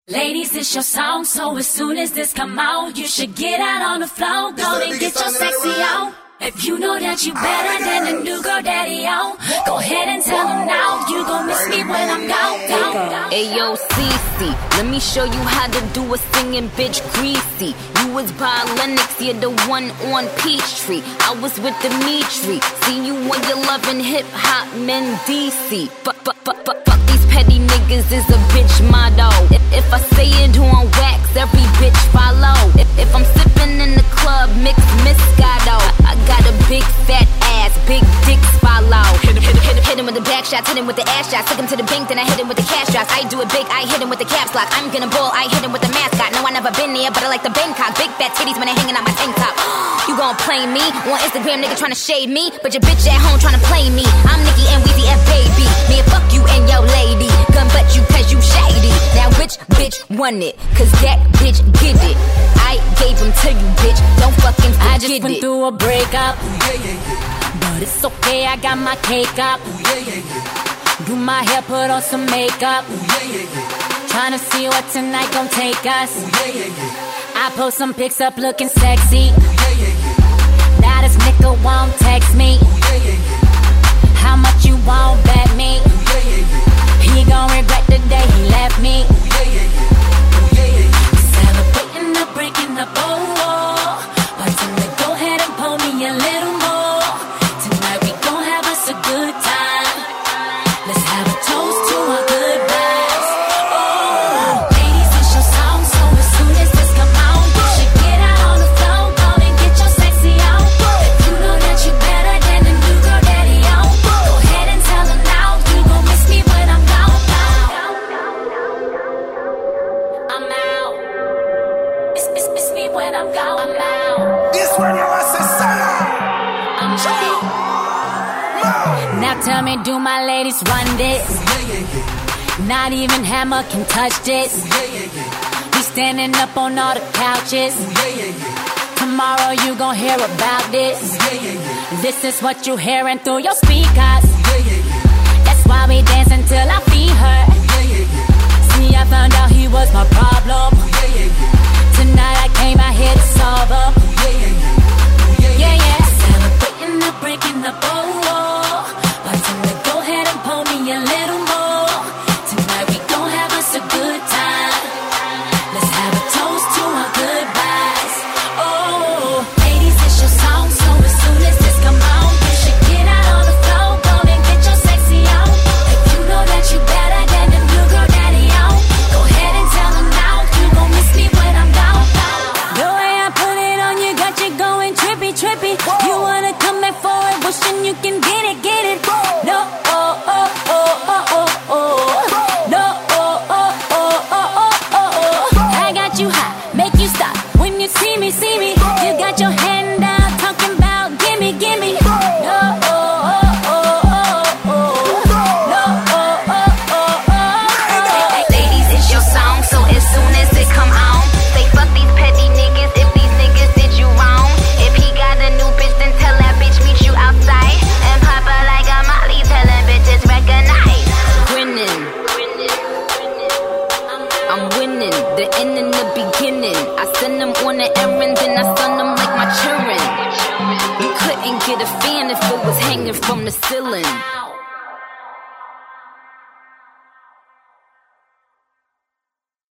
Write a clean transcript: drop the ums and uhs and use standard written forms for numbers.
Ladies, it's your song, so as soon as this come out, you should get out on the floor, go and get your sexy on. If you know that you better than the new girl daddy on, go ahead and tell him now, you gon' miss me when I'm gone. Ayo, Cece, let me show you how to do a singing bitch greasy. You was by Lennox, you're the one on Peachtree. I was with Dimitri, see you when you're loving hip-hop men DC. Fuck these petty niggas is a bitch motto. If I say it on wax, every bitch follow. If I'm sipping in the club, mix Moscato. I got a big fat ass, big dicks follow. Hit him with the back shots, hit him with the ass shots. Took him to the bank, then I hit him with the cash drops. I do it big, I hit him with the caps lock. I'm gonna ball, I hit him with the mascot. No, I never been there, but I like the Bangkok. Big fat titties when they hanging out my tank top. You gon' play me on Instagram, nigga tryna shade me, but your bitch at home tryna play me. I'm Nicki and Weezy F baby. Me and fuck you and your lady. Gun butt you cause you shady. Now which bitch won it? Cause that bitch get it. I gave him to you, bitch. Don't fucking forget it. I just went through a breakup. But it's okay, I got my cake up. Do my hair, put on some makeup. Tryna see what tonight gon' take us. I post some pics up looking sexy. Now this nigga won't text me. How much you won't bet me? He gon' regret the day he left me. Celebrating the breaking up, but tonight go ahead and pull me a little more. Tonight we gon' have us a good time. Let's have a toast to our goodbyes. Oh, ladies, it's your song, so as soon as this come out, you should get out on the floor, go and get your sexy on. If you know that you better than the new girl daddy on, go ahead and tell him now, you gon' miss me when I'm gone. I'm out. Miss me when I'm gone. I'm out. This one you want to say, I'm out. Now tell me, do my ladies run this? Not even Hammer can touch this. We standing up on all the couches. Tomorrow you gon' hear about this. This is what you hearing through your speakers. That's why we dance until our feet hurt. See, I found out he was my problem. Tonight I came out here to solve him. Yeah. Celebrating the breaking the bowl. But tonight go ahead and pull me a little more. Tonight we gon' have us a good time. Let's have a toast to our goodbyes. Oh, ladies, it's your song, so as soon as this come on, you should get out on the floor, go and get your sexy on. If you know that you better than the new girl daddy on, go ahead and tell him now, you gon' miss me when I'm gone. The way I put it on you got you going trippy. You wanna come back for it, wishing you can get it. No, I got you hot, make you stop when you see me. You got your hand out, talking about gimme. Ladies, it's your song, so as soon as it come on, say fuck these petty niggas if these niggas did you wrong. If he got a new bitch, then tell that bitch meet you outside and pop her like a Molly, telling bitches recognize. Grinning, I'm winning, the end and the beginning. I send them on the errand, then I stun them like my children. You couldn't get a fan if it was hanging from the ceiling.